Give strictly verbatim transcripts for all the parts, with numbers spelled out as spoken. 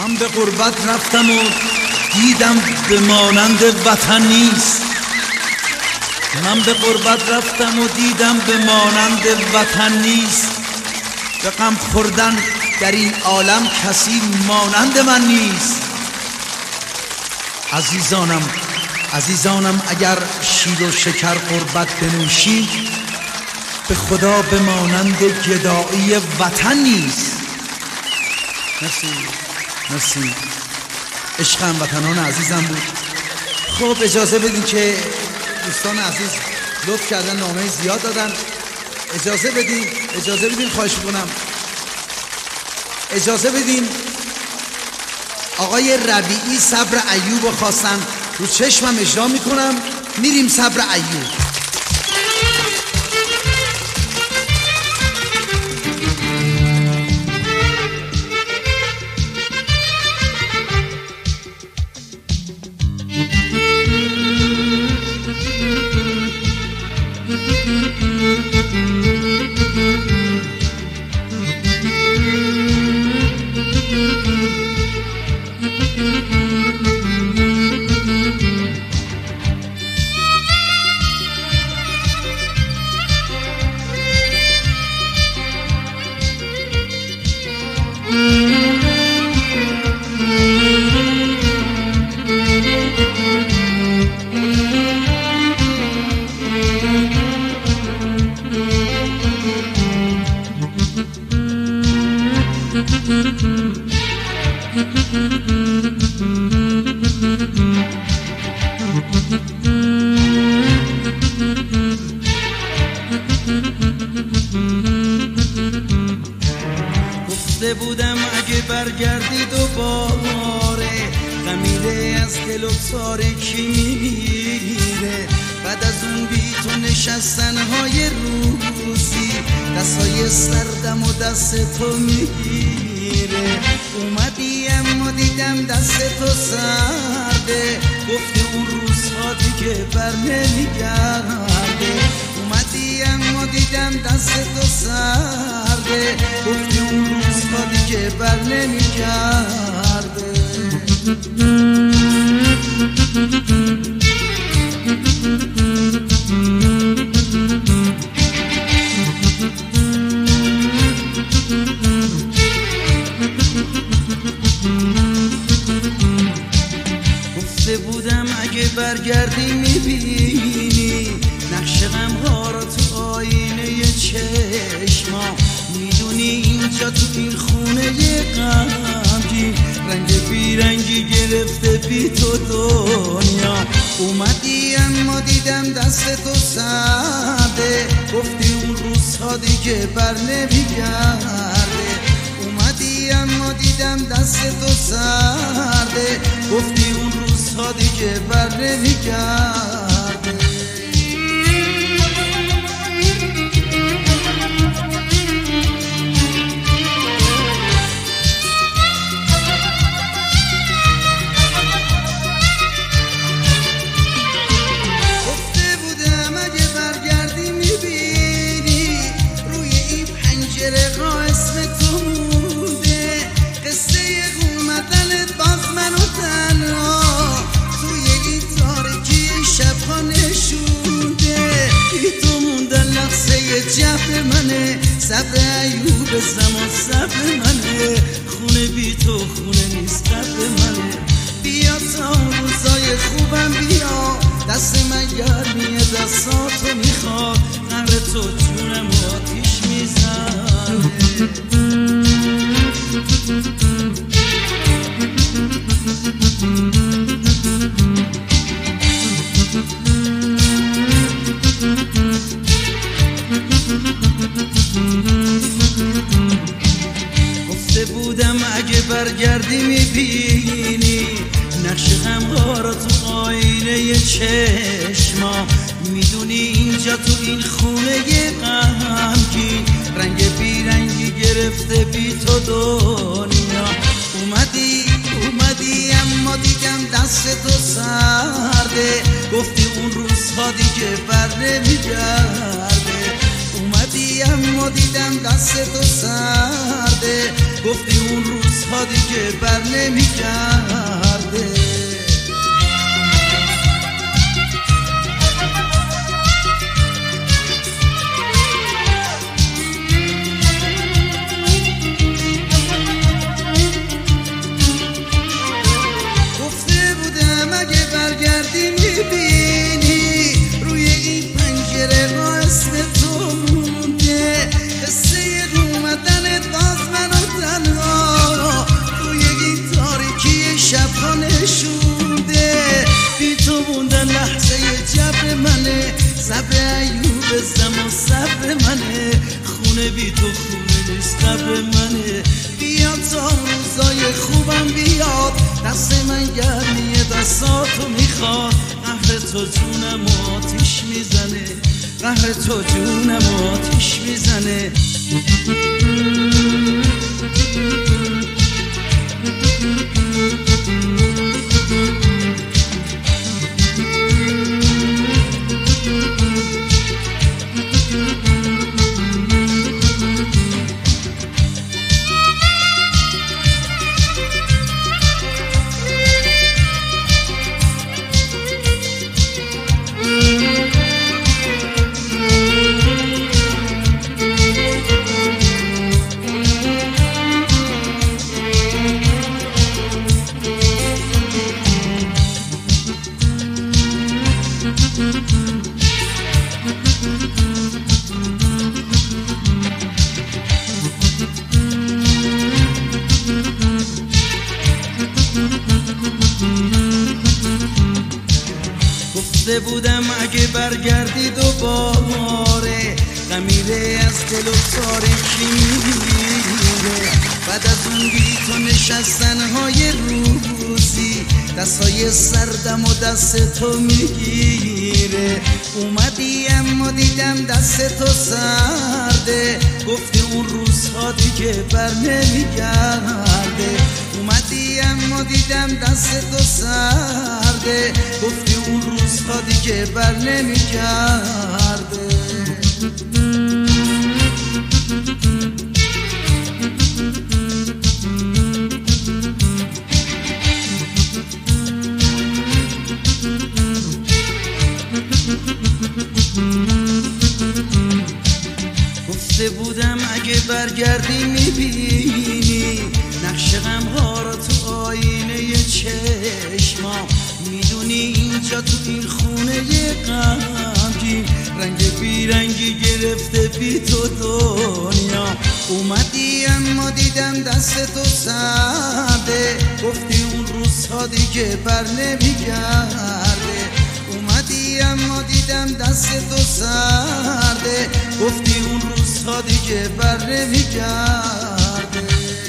من به غربت رفتم و دیدم به مانند وطن نیست. من به غربت رفتم و دیدم به مانند وطن نیست. به غم خوردن در این عالم کسی مانند من نیست. عزیزانم عزیزانم اگر شیر و شکر غربت بنوشید، به خدا به مانند گدایی وطن نیست. مرسی مرسی. عشق هموطنان عزیزم بود. خب اجازه بدین که دوستان عزیز لطف کردن نامه زیاد دادن. اجازه بدین اجازه بدین خواهش میکنم اجازه بدین آقای ربیعی صبر ایوب رو خواستن، رو چشمم اجرا میکنم. میریم صبر ایوب. گفته بودم اگه برگردی دوباره، خمیده از دل و تاریکی میمیره. بعد از اون بی تو نشستنهای روزی، دستای سردم و دست تو میگیره. اومدی اما دیدم دست تو سرده، گفتی اون روزها دیگه بر نمیگرده. اومدی اما دیدم دست تو سرده، گفتی اون روزها دیگه بر نمیگرده. گفته بودم اگه برگردی میبینی نقش غمها را تو آینه چشما. میدونی اینجا تو این خونه غمگین، رنگ بیرنگی گرفته بی تو دنیا. اومدی اما دیدم دست تو سرده، گفتی اون روزها دیگه بر نمیگرده. اومدی اما دیدم دست تو سرده، گفتی اون روزها دیگه بر نمیگرده. جفت منه صبر ایوب زمان صبر منه، خونه بی تو خونه نیست قبر منه. بیا تا روزای خوبم بیا، دست من گرمیه دستاتو میخواد، قبر تو جونم آتیش میزنه. گفته بودم اگه برگردی میبینی نقش غمها را تو آینه چشما. میدونی اینجا تو این خونه غمگین، رنگ بیرنگی گرفته بی تو دنیا. اومدی اومدی اما دیدم دست تو سرده، گفتی اون روزها دیگه بر نمیگرده. اومدی اما دیدم دست تو سرده، گفتی اون روز روزها دیگه بر نمیگرده. گفته بودم اگه برگردی میبینی روی این پنجره ها اسم تو مونده، قصه اومدن باز منو تنها توی این تاریکی شبها نشونده. بی تو موندن لحظه جبر منه، صبر ایوب زمان صبر منه، خونه بی تو خونه نیست قبر منه. بیاد تا روزای خوبم بیاد، دست من گرمیه دستاتو میخواد. قهر تو جونم آتیش میزنه، قهر تو جونم آتیش میزنه. گفته بودم اگه برگردی دوباره غمیره از دل و تاریکی میره. بعد از اون بی تو نشستن های روزی، دستای سردم و دست تو میگیره. اومدی اما دیدم دست تو سرده، گفتی اون روزها دیگه بر نمیگرده. اومدی اما دیدم دست تو سرده، گفتی اون روزها دیگه بر نمیگرده. گفته بودم اگه برگردی میبینی نقش غمها را تو آینه چشما. میدونی اینجا تو این خونه غمگین رنگ بیرنگی گرفته بی تو دنیا. اومدی اما دیدم دست تو سرده، گفتی اون روزها دیگه بر نمیگرده. اومدی اما دیدم دست تو سرده، گفتی اون روزها دیگه بر نمیگرده.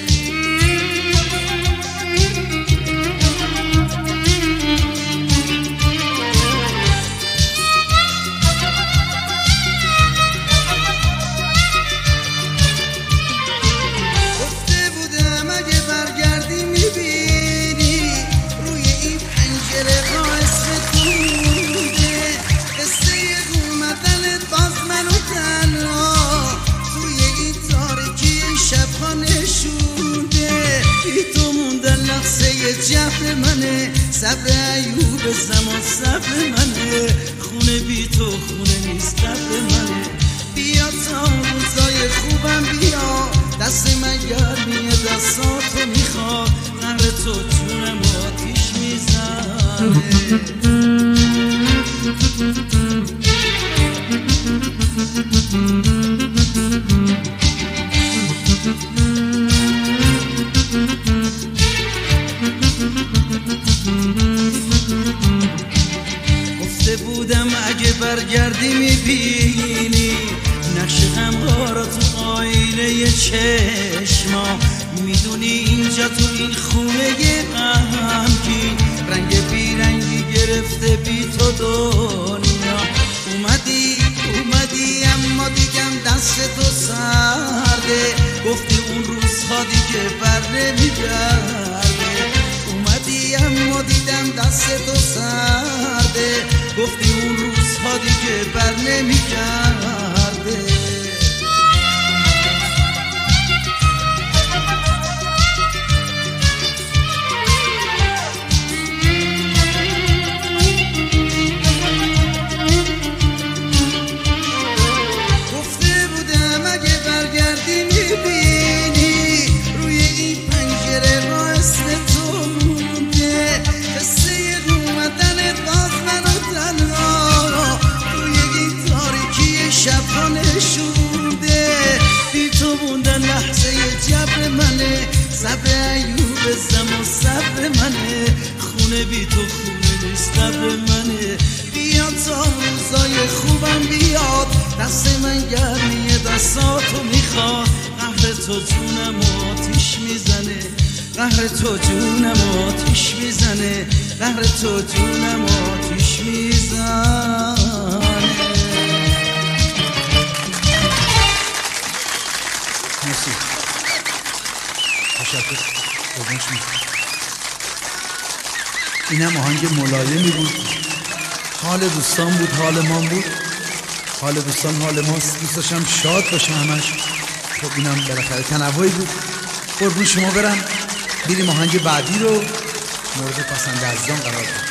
جبر منه، صبر ایوب زمان صبر منه، خونه بی تو خونه نیست قبر منه. بیا تا روزای خوبم بیا، دست من گرمیه دستاتو میخواد. قهر تو جونم آتیش میزنه. گفته بودم اگه برگردی میبینی نقش غمها را تو آینه چشما. میدونی اینجا تو این خونه غمگین رنگ بیرنگی گرفته بی تو دنیا. اومدی اومدی اما دیدم دست تو سرده، گفتی اون روزها دیگه بر نمیگرده. اومدی اما دیدم دست تو سرده، گفتی اون روزها دیگه بر نمیگرده. صبر ایوب زم و صبر منه، خونه بی تو خونه نیست قبر منه. بیاد تا روزای خوبم بیاد، دست من گرمیه دستاتو میخواد. قهر تو جونم آتیش میزنه، قهر تو جونم آتیش میزنه، قهر تو جونم آتیش میزنه. مرسی، تشکر. قربونش می‌شم. اینم آهنگ ملایمی بود، حال دوستان بود، حال ما بود، حال دوستان حال ماست. دوست داشتم شاد باشه همش. خب اینم بالاخره تنوعی بود. قربون شما برم. بریم آهنگ بعدی رو مورد پسند عزیزان قرار بدیم.